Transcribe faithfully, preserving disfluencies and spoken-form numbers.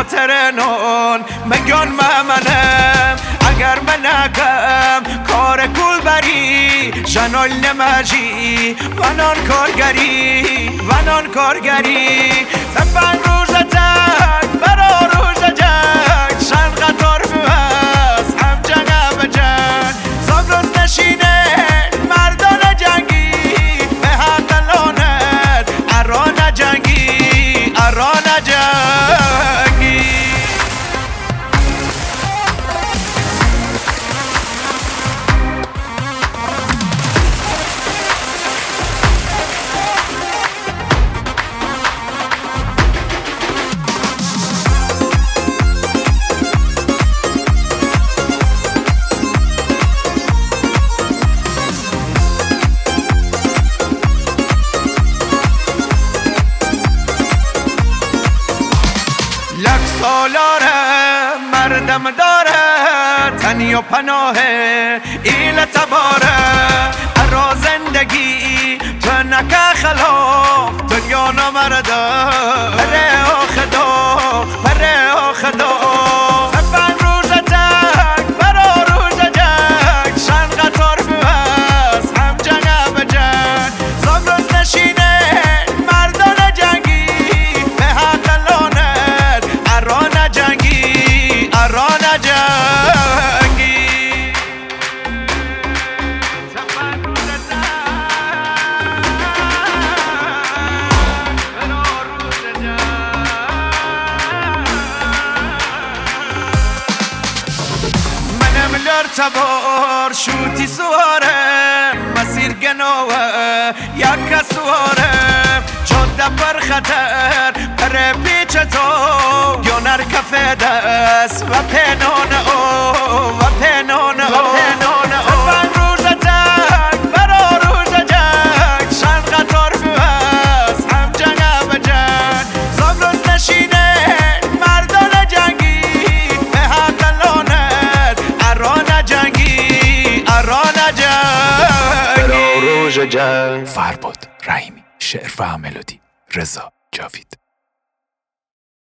خاطر نون مگان ممنم اگر منکم کار کول بری جنال نمجی ونان کارگری ونان کارگری سفن روز تک برا روز جنگ شن قطار فوز هم جنگ به جنگ زمروز نشینه مردان جنگی به حق لانت اران جنگی اران جنگی یک سالاره مردم داره تنی و پناهه ایل تباره ارا زندگی تو نکه خلاف دنیا نمرده پره و خدا پره و خدا سفن روز تک برا روز جنگ شن قطار فوز هم جنگ به جنگ زمروز نشینه مردان جنگی به حق لانت اران جنگی اران جنگی سفن روز تک برا روز جنگ منم لرتبار شوتی سواره مسیر گنوه یک سواره جاده پر خطر پر پیچ تو گیانر کف دست و پنان او و پنان او سفن روز تک برا روز جنگ شن قطار فوز هم جنگ به جنگ زمروز نشینه مردان جنگی به حق لانت اران جنگی اران جنگی برا روز جنگ. فرباد رحیمی، شعر و ملودی رضا جاوید.